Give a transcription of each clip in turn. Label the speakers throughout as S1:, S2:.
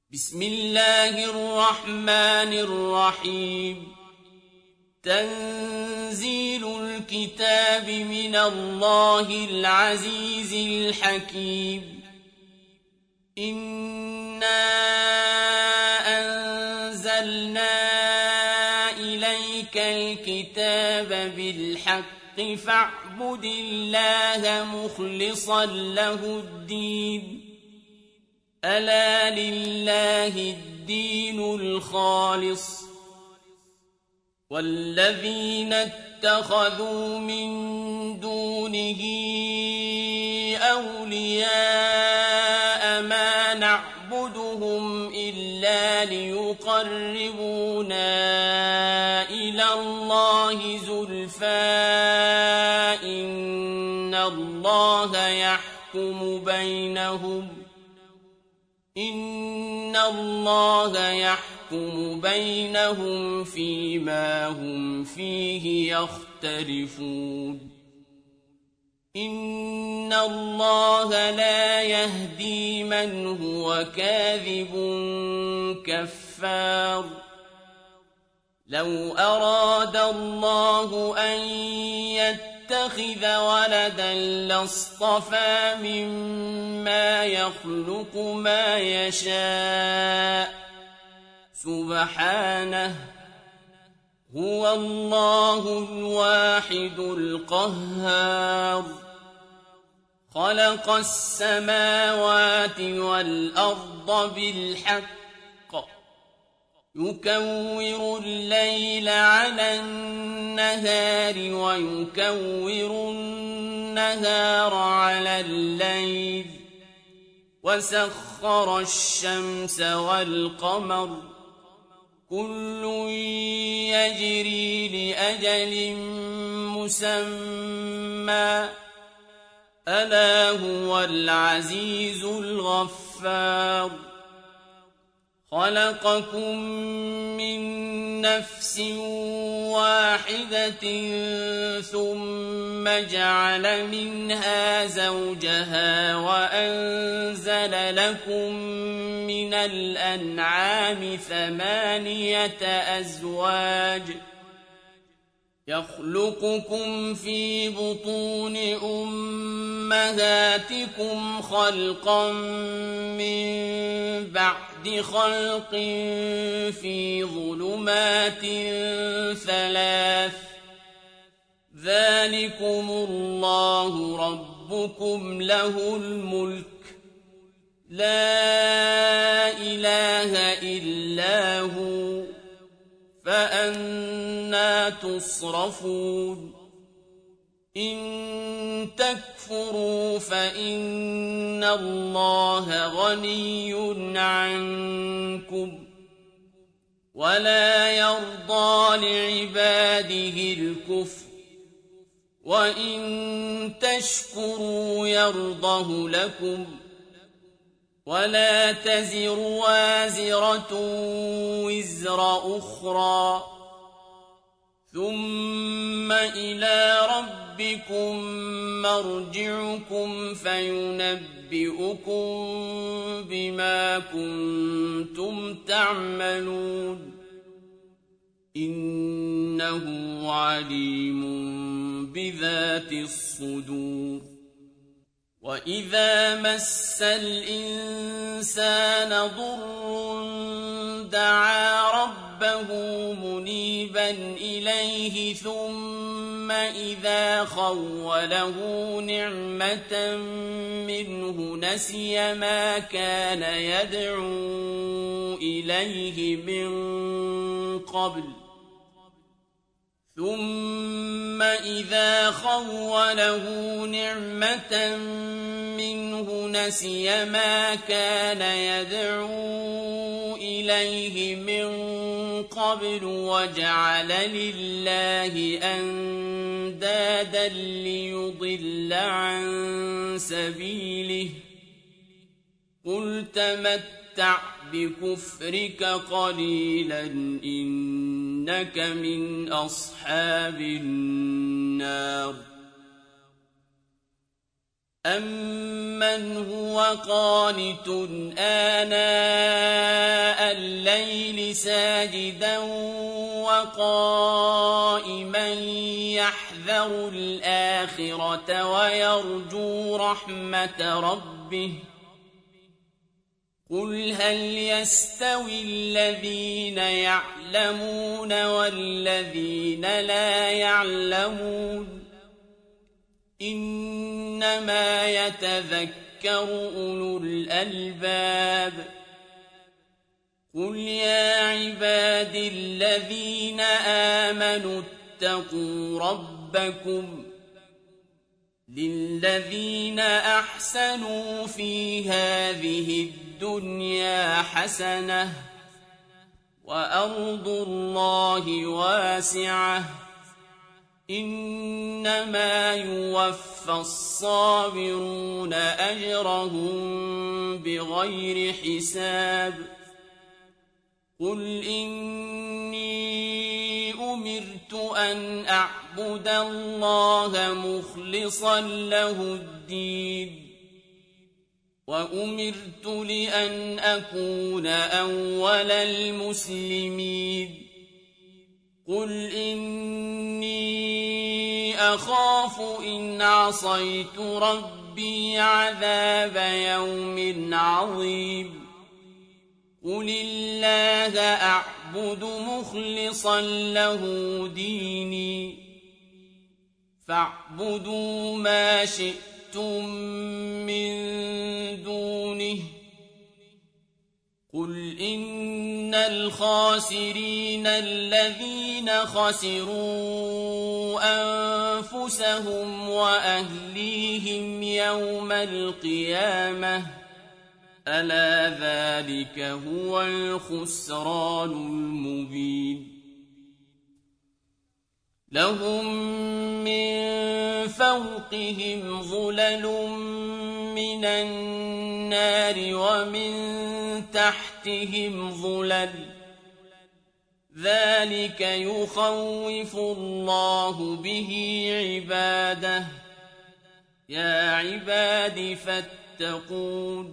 S1: بسم الله الرحمن الرحيم تنزيل الكتاب من الله العزيز الحكيم إنا أنزلنا إليك الكتاب بالحق فاعبد الله مخلصا له الدين ألا لله الدين الخالص والذين اتخذوا من دونه أولياء ما نعبدهم إلا ليقربونا إلى الله زلفى إن الله يحكم بينهم فيما هم فيه يختلفون إن الله لا يهدي من هو كاذب كفار لو أراد الله أن يتخذ ولدا لاصطفى مما يخلق ما يشاء سبحانه هو الله الواحد القهار خلق السماوات والأرض بالحق يكور الليل على النهار ويكور النهار على الليل وسخر الشمس والقمر كل يجري لأجل مسمى ألا هو العزيز الغفار خلقكم من نفس واحدة ثم جعل منها زوجها وأنزل لكم من الأنعام 8 أزواج يخلقكم في بطون أمهاتكم خلقا من بعد خلق في ظلمات 3 ذلكم الله ربكم له الملك لا إله إلا هو فأنى تصرفون إن تكفروا فإن الله غني عنكم ولا يرضى لعباده الكفر وإن تشكروا يرضه لكم ولا تزر وازرة وزر أخرى ثم إلى ربكم مرجعكم فينبئكم بما كنتم تعملون إنه عليم بذات الصدور وإذا مس الإنسان ضر دعا ربه منيبا إليه ثم إذا خوله نعمة منه نسي ما كان يدعو إليه من قبل ثم إذا خوله نعمة منه نسي ما كان يدعو إليه من قبل وجعل لله أندادا ليضل عن سبيله قل تمتع بكفرك قليلا إنك من أصحاب النار أَمَّنْ هُوَ قَانِتٌ آنَاءَ الليل ساجدا وقائما يحذر الآخرة ويرجو رحمة ربه قل هل يستوي الذين يعلمون والذين لا يعلمون إنما يتذكر أولو الألباب قل يا عباد الذين آمنوا اتقوا ربكم للذين أحسنوا في هذه الدنيا حسنة وأرض الله واسعة إنما يوفى الصابرون أجرهم بغير حساب قل إني أمرت أن أعبد الله مخلصا له الدين وأمرت لأن أكون أول المسلمين قل إني أخاف إن عصيت ربي عذاب يوم عظيم قل الله أعبد مخلصا له ديني فاعبدوا ما شئتم من دونه قل إن الخاسرين الذين خسروا أنفسهم وأهليهم يوم القيامة ألا ذلك هو الخسران المبين لهم من فوقهم ظلل من النار ومن تحتهم ظلل ذلك يخوف الله به عباده يا عباد فاتقون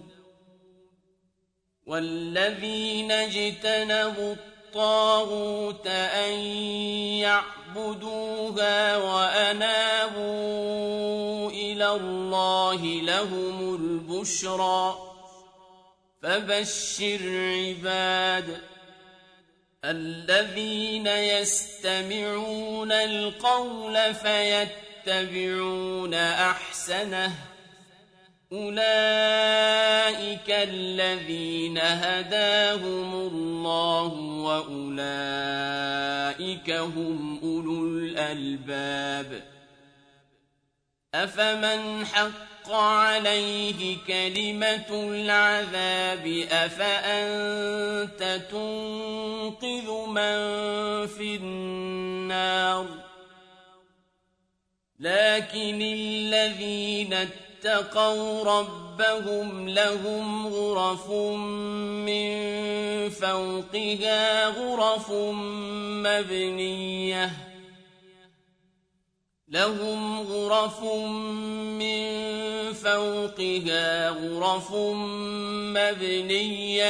S1: والذين اجتنبوا الطاغوت أن يعبدوها وأنابوا إلى الله لهم البشرى فبشر عباد الذين يستمعون القول فيتبعون أحسنه أولئك الذين هداهم الله وأولئك هم أولو الألباب أفمن حق عليه كلمة العذاب أفأنت تنقذ من في النار لكن الذين اتقوا ربهم لهم غرف من فوقها غرف مبنية لهم غرف من فوقها غرف مبنية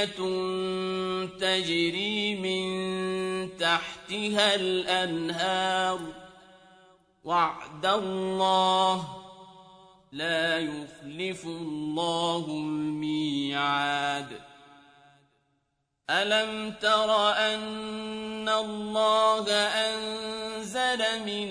S1: تجري من تحتها الأنهار وعد الله لا يخلف الله الميعاد ألم تر أن الله أنزل من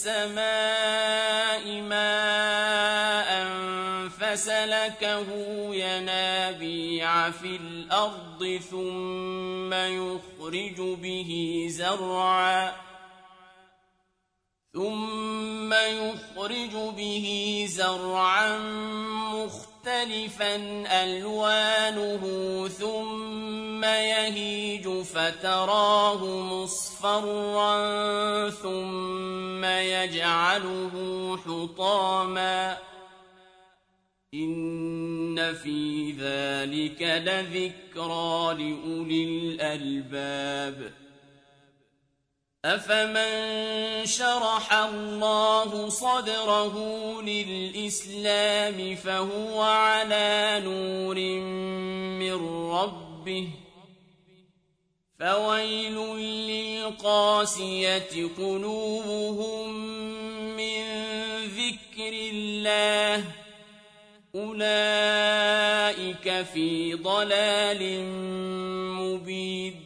S1: السماء ماء فسلكه ينابيع في الأرض ثم يخرج به زرعا مختلفا ألوانه ثم يهيج فتراه مصفرا ثم يجعله حطاما إن في ذلك لذكرى لأولي الألباب أفمن شرح الله صدره للإسلام فهو على نور من ربه فويل للقاسية قلوبهم من ذكر الله أولئك في ضلال مبين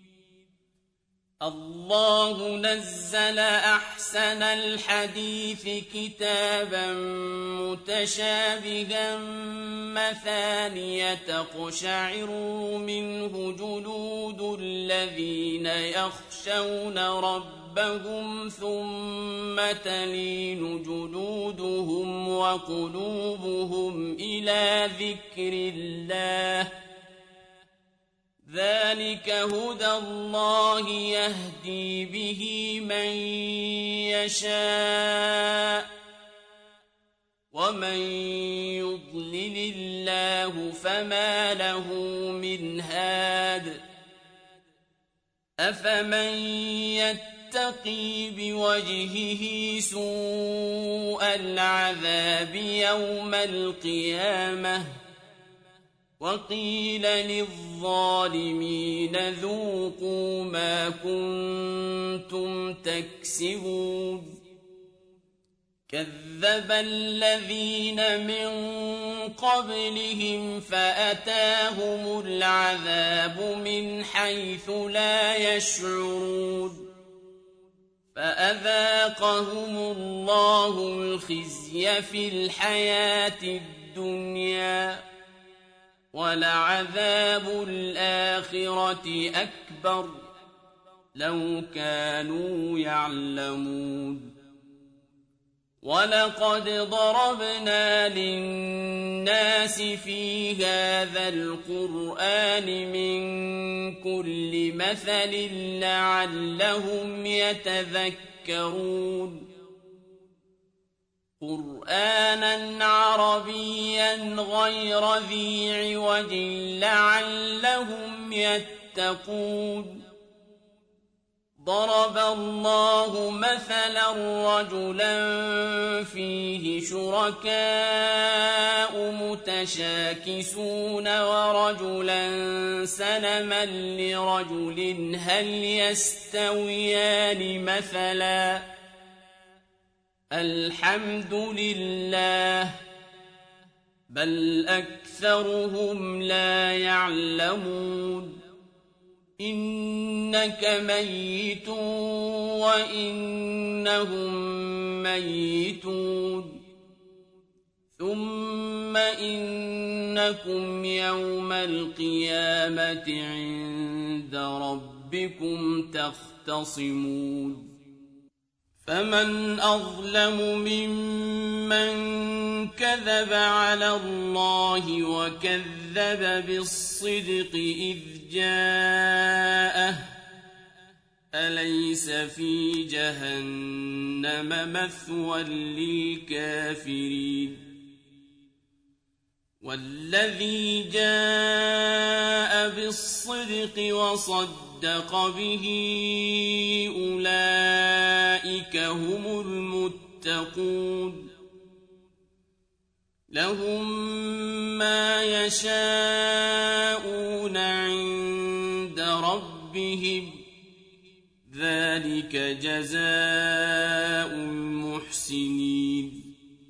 S1: الله نزل أحسن الحديث كتابا متشابها مثانية تقشعر منه جلود الذين يخشون ربهم ثم تلين جلودهم وقلوبهم إلى ذكر الله ذلك هدى الله يهدي به من يشاء ومن يضلل الله فما له من هاد أفمن يتقي بوجهه سوء العذاب يوم القيامة وقيل للظالمين ذوقوا ما كنتم تكسبون كذب الذين من قبلهم فأتاهم العذاب من حيث لا يشعرون فأذاقهم الله الخزي في الحياة الدنيا ولعذاب الآخرة أكبر لو كانوا يعلمون ولقد ضربنا للناس في هذا القرآن من كل مثل لعلهم يتذكرون قرآنا عربيا غير ذي عوج لعلهم يتقون ضرب الله مثلا رجلا فيه شركاء متشاكسون ورجلا سلما لرجل هل يستويان مثلا الحمد لله بل أكثرهم لا يعلمون إنك ميت وإنهم ميتون ثم إنكم يوم القيامة عند ربكم تختصمون فمن أظلم ممن كذب على الله وكذب بالصدق إذ جاءه أليس في جهنم مثوى للكافرين والذي جاء بالصدق وصدق به أولئك هم المتقون لهم ما يشاءون عند ربهم ذلك جزاء المحسنين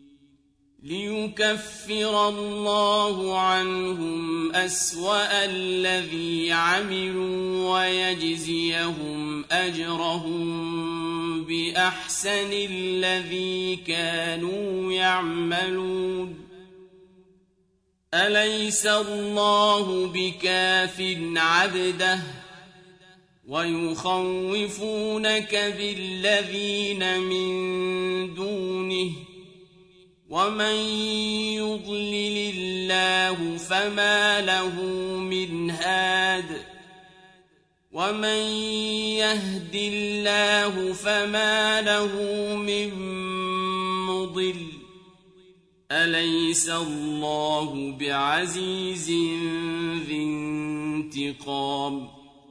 S1: ليكفر الله عنهم أسوأ الذي عملوا ويجزيهم أجرهم بأحسن الذي كانوا يعملون أليس الله بكاف عبده ويخوفونك بالذين من دونه ومن يضلل الله فما له من هاد ومن يهد الله فما له من مضل أليس الله بعزيز ذي انتقام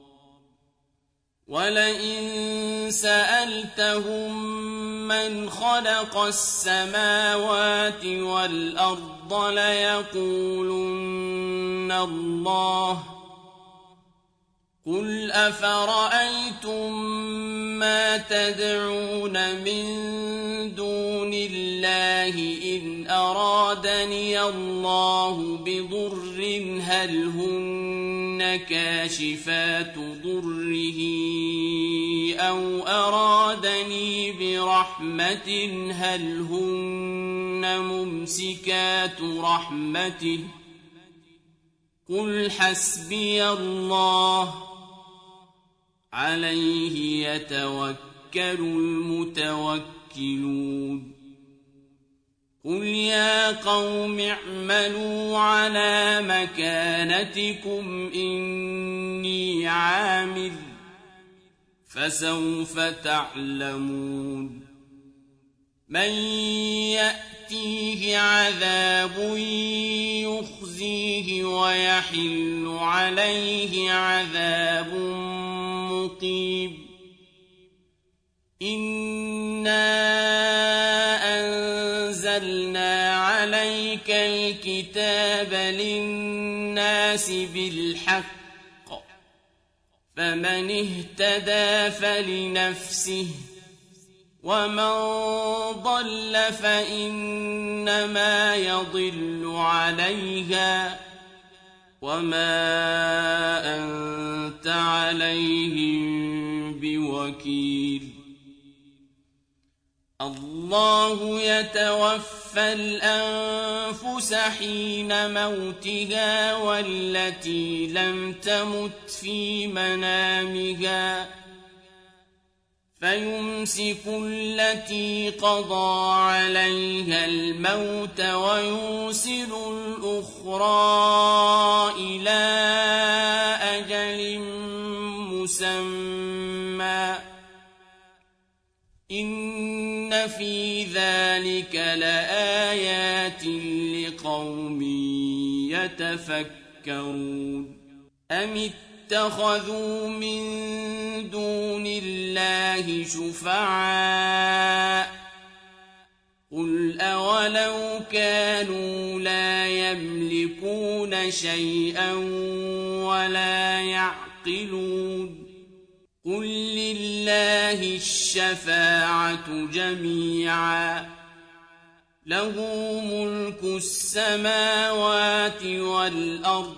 S1: ولئن سألتهم من خلق السماوات والأرض ليقولن الله قل أفرأيتم ما تدعون من دون الله إن أرادني الله بضر هل هن كاشفات ضره أو أرادني برحمة هل هن ممسكات رحمته قل حسبي الله عليه يتوكل المتوكلون قل يا قوم اعملوا على مكانتكم إني عامل فسوف تعلمون من يأتيه عذاب يخزيه ويحل عليه عذاب مقيم إنا أنزلنا عليك الكتاب للناس بالحق فمن اهتدى فلنفسه ومن ضل فإنما يضل عليها وما أنت عليهم بوكيل الله يتوفى الأنفس حين موتها والتي لم تمت في منامها فيمسك التي قضى عليها الموت ويرسل الأخرى إلى أجل مسمى إن في ذلك لآيات لقوم يتفكرون أم اتخذوا من دون الله شفعاء قل أولو كانوا لا يملكون شيئا ولا يعقلون قل لله الشفاعة جميعا له ملك السماوات والأرض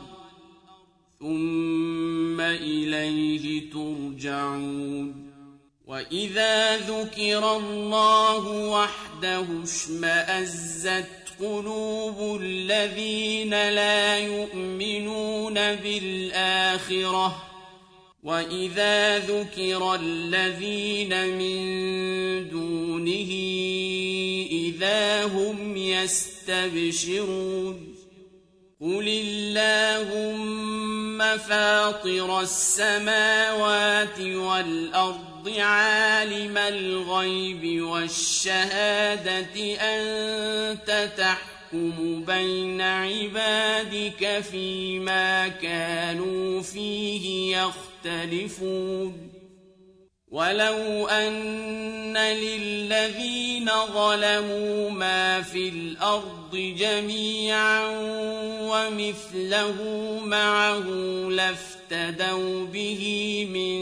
S1: ثم إليه ترجعون وإذا ذكر الله وحده اشمأزت قلوب الذين لا يؤمنون بالآخرة وإذا ذكر الذين من دونه إذا هم يستبشرون قل اللهم فاطر السماوات والأرض عالم الغيب والشهادة أنت تحكم بين عبادك فيما كانوا فيه يختلفون ولو أن للذين ظلموا ما في الأرض جميعا ومثله معه لافتدوا به من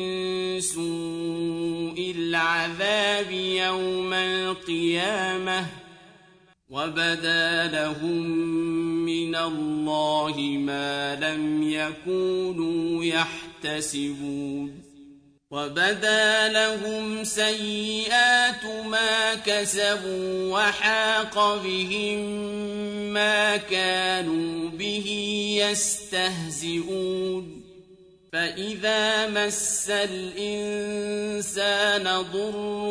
S1: سوء العذاب يوم القيامة وبدا لهم من الله ما لم يكونوا يحتسبون وبدا لهم سيئات ما كسبوا وحاق بهم ما كانوا به يستهزئون فإذا مس الإنسان ضر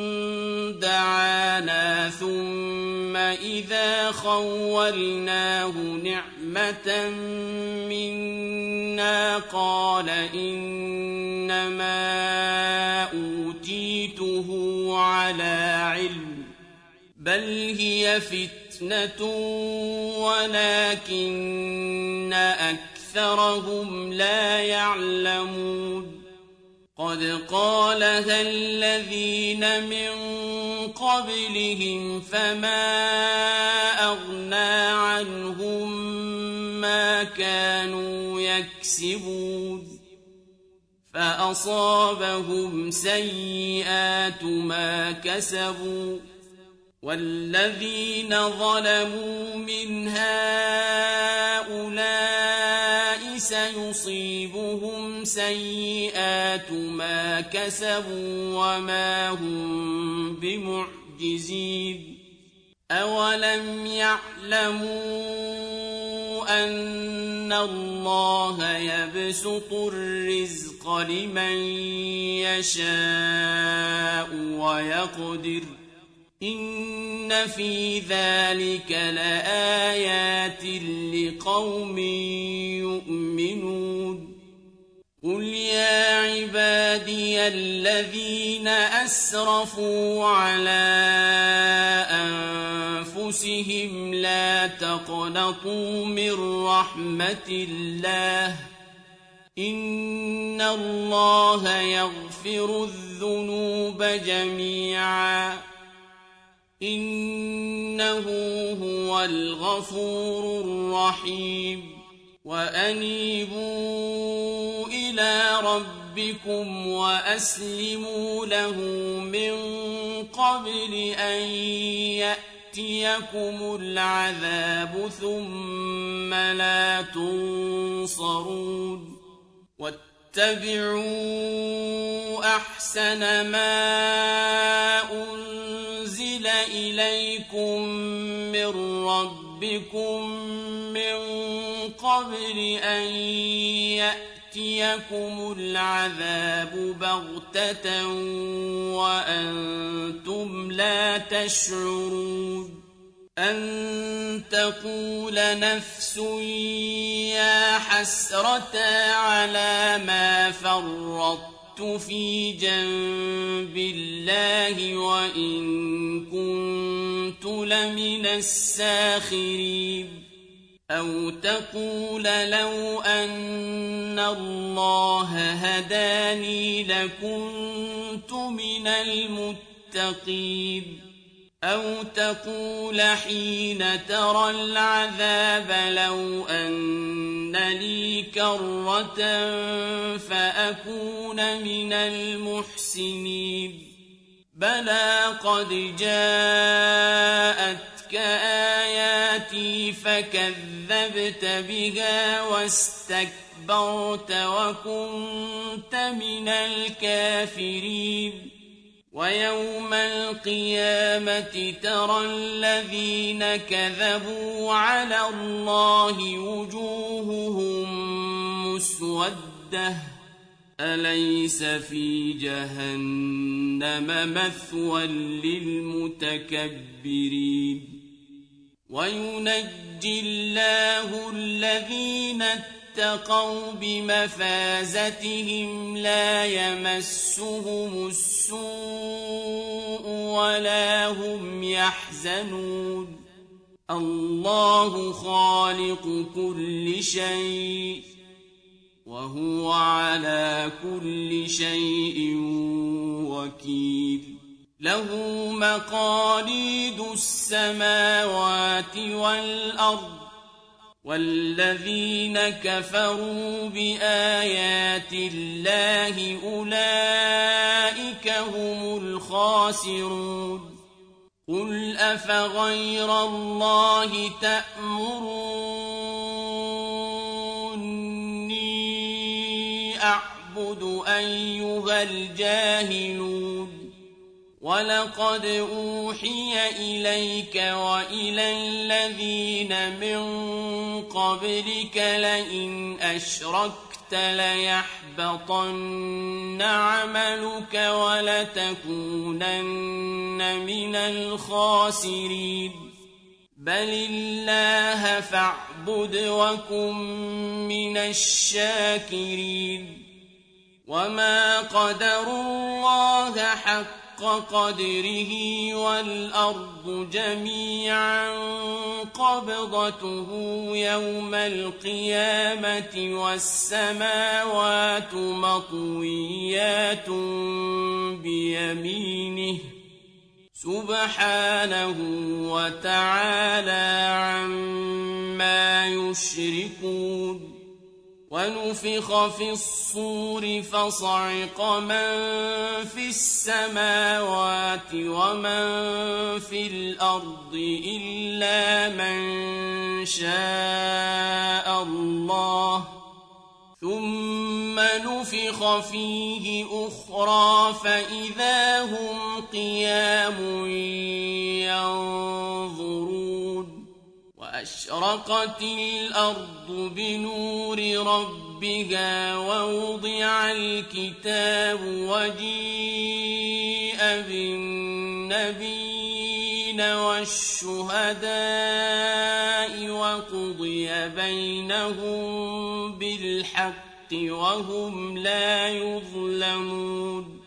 S1: دعانا ثم إذا خولناه نعمة منا قال إنما أوتيته على علم بل هي فتنة ولكن أكثرهم لا يعلمون قد قالها الذين من قبلهم فما أغنى عنهم ما كانوا يكسبون فأصابهم سيئات ما كسبوا والذين ظلموا من هؤلاء سيصيبهم سيئات ما كسبوا وما هم بمعجزين أولم يعلموا أن الله يبسط الرزق لمن يشاء ويقدر إن في ذلك لآيات لقوم يؤمنون قل يا عبادي الذين أسرفوا على أنفسهم لا تقنطوا من رحمة الله إن الله يغفر الذنوب جميعا إنه هو الغفور الرحيم وأنيبوا إلى ربكم وأسلموا له من قبل أن يأتيكم العذاب ثم لا تنصرون واتبعوا أحسن ما أنزل إليكم من ربكم من قبل أن يأتيكم العذاب بغتة وأنتم لا تشعرون أن تقول نفس يا حسرة على ما فرطت في جنب الله وإن كنت لمن الساخرين أو تقول لو أن الله هداني لكنت من المتقين أو تقول حين ترى العذاب لو أن لي كرة فأكون من المحسنين بلى قد جاءتك آياتي فكذبت بها واستكبرت وكنت من الكافرين ويوم القيامة ترى الذين كذبوا على الله وجوههم مسودة أليس في جهنم مثوى للمتكبرين وينجي الله الذين اتقوا بمفازتهم لا يمسهم السوء ولا هم يحزنون الله خالق كل شيء وهو على كل شيء وكيل له مقاليد السماوات والأرض والذين كفروا بآيات الله أولئك هم الخاسرون قل أفغير الله تأمروني أعبد أيها الجاهلون ولقد أوحي إليك وإلى الذين من قبلك لئن أشركت ليحبطن عملك ولتكونن من الخاسرين بل الله فاعبد وكن من الشاكرين وما قدروا الله حق قدره والأرض جميعا قبضته يوم القيامة والسماوات مطويات بيمينه سبحانه وتعالى عما يشركون ونفخ في الصور فصعق من في السماوات ومن في الأرض إلا من شاء الله ثم نفخ فيه أخرى فإذا هم قيام ينظرون وأشرقت الأرض بنور ربها ووضع الكتاب وجيء بالنبيين والشهداء وقضي بينهم بالحق وهم لا يظلمون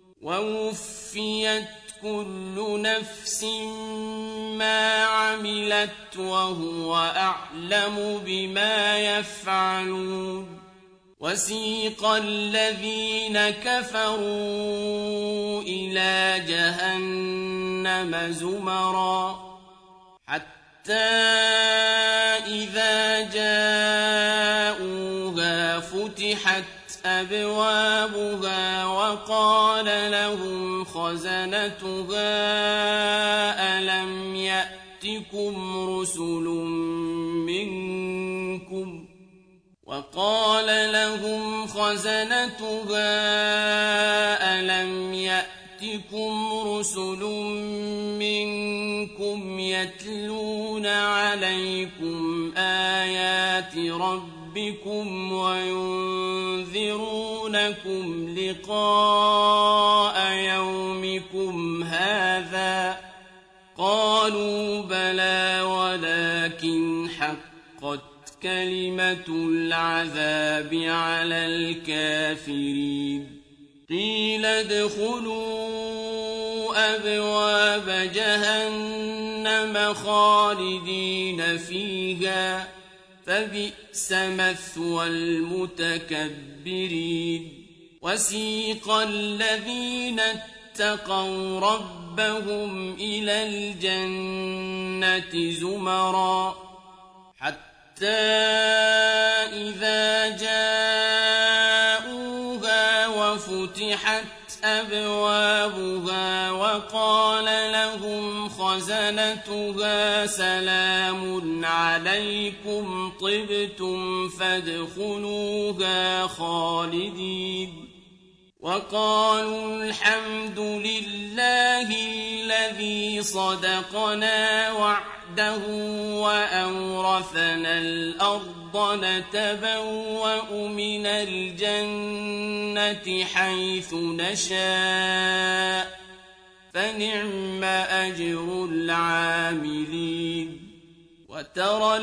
S1: ووفيت كل نفس ما عملت وهو أعلم بما يفعلون وسيق الذين كفروا إلى جهنم زمرا حتى إذا جاءوها فتحت أبوابها وقال لهم خزنتها ألم يأتكم رسل منكم يتلون عليكم آيات ربكم وينذرونكم لقاء يومكم هذا قالوا بلى ولكن حقت كلمة العذاب على الكافرين قيل ادخلوا أبواب جهنم خالدين فيها فبئس مثوى المتكبرين وسيق الذين اتقوا ربهم إلى الجنة زمرا حتى إذا جاءوها وفتحت أبوابها وقال لهم خزنتها سلام عليكم طبتم فادخلوها خالدين وقالوا الحمد لله الذي صدقنا وعده وأورثنا الأرض نتبوأ من الجنة حيث نشاء فنعم أجر العاملين وترى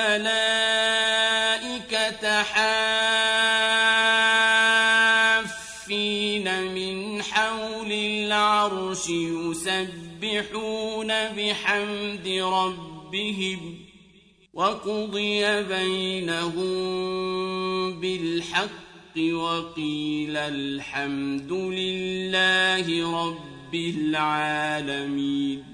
S1: الملائكة حافين من حول العرش يسبحون بحمد ربهم وقضي بينهم بالحق وقيل الحمد لله رب العالمين